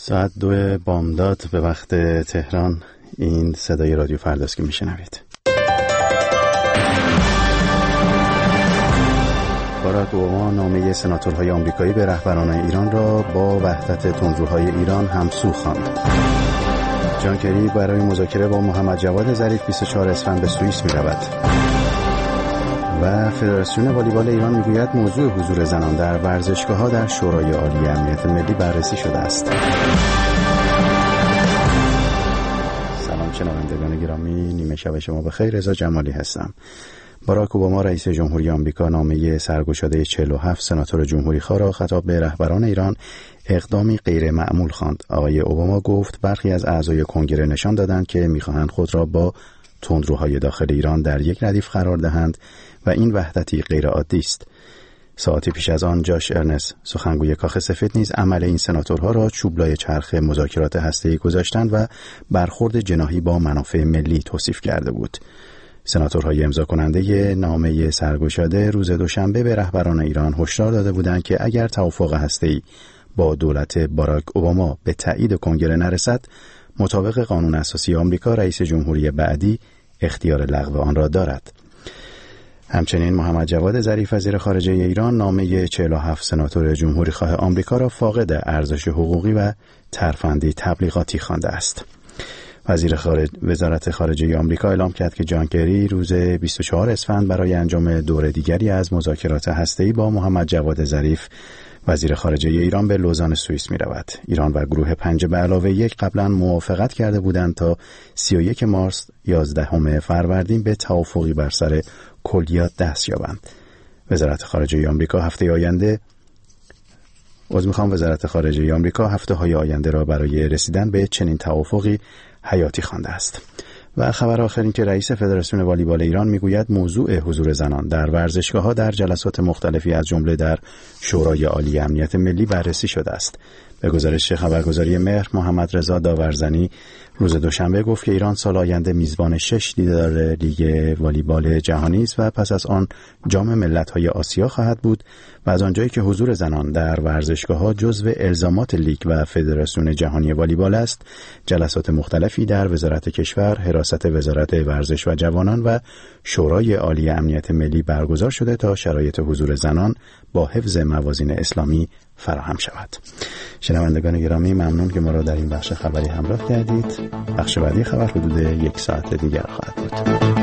ساعت 2 بامداد به وقت تهران. این صدای رادیو فرداست که میشنوید. باراک اوباما نامه سناتورهای آمریکایی به رهبران ایران را با وحدت تندروهای ایران همسو خواند. جان کری برای مذاکره با محمد جواد ظریف 24 اسفند به سوئیس می‌رود. و فدراسیون والیبال ایران میگوید موضوع حضور زنان در ورزشگاه‌ها در شورای عالی امنیت ملی بررسی شده است. سلام شنوندگان گرامی، نیمه شب شما بخیر. رضا جمالی هستم. باراک اوباما رئیس جمهوری آمریکا نامه سرگشاده 47 سناتور جمهوری‌خواه را خطاب به رهبران ایران اقدامی غیر معمول خواند. آقای اوباما گفت برخی از اعضای کنگره نشان دادند که می‌خواهند خود را با تندروهای داخل ایران در یک ردیف قرار دهند و این وحدتی غیر عادی است. ساعتی پیش از آن جاش ارنست، سخنگوی کاخ سفید، نیز عمل این سناتورها را چوبلای چرخ مذاکرات هسته‌ای گذاشتند و برخورد جناحی با منافع ملی توصیف کرده بود. سناتورهای امضا کننده نامه سرگشاده روز دوشنبه به رهبران ایران هشدار داده بودند که اگر توافق هسته‌ای با دولت باراک اوباما به تایید کنگره نرسد، مطابق قانون اساسی آمریکا رئیس جمهوری بعدی اختیار لغو آن را دارد. همچنین محمد جواد ظریف وزیر خارجه ایران نامه 47 سناتور جمهوری‌خواه آمریکا را فاقد ارزش حقوقی و ترفندی تبلیغاتی خوانده است. وزارت خارجه آمریکا اعلام کرد که جان کری روز 24 اسفند برای انجام دور دیگری از مذاکرات هسته‌ای با محمد جواد ظریف وزیر خارجه ایران به لوزان سوئیس می رود. ایران و گروه 5 به علاوه 1 قبلا موافقت کرده بودند تا 31 مارس 11 فروردین به توافقی بر سر کلیات دست یابند. وزارت خارجه آمریکا هفته‌های آینده را برای رسیدن به چنین توافقی حیاتی خوانده است. و خبر آخر این که رئیس فدراسیون والیبال ایران میگوید موضوع حضور زنان در ورزشگاه‌ها در جلسات مختلفی از جمله در شورای عالی امنیت ملی بررسی شده است. به گزارش خبرگزاری مهر، محمد رضا داورزنی روز دوشنبه گفت که ایران سال آینده میزبان 6 دیدار لیگ والیبال جهانی است و پس از آن جام ملت‌های آسیا خواهد بود و از آنجایی که حضور زنان در ورزشگاه‌ها جزو الزامات لیگ و فدراسیون جهانی والیبال است، جلسات مختلفی در وزارت کشور، حراست وزارت ورزش و جوانان و شورای عالی امنیت ملی برگزار شده تا شرایط حضور زنان با حفظ موازین اسلامی فراهم شود. شنوندگان گرامی، ممنون که ما را در این بخش خبری همراه کردید. بخش بعدی خبر حدود 1 ساعت دیگر خواهد بود.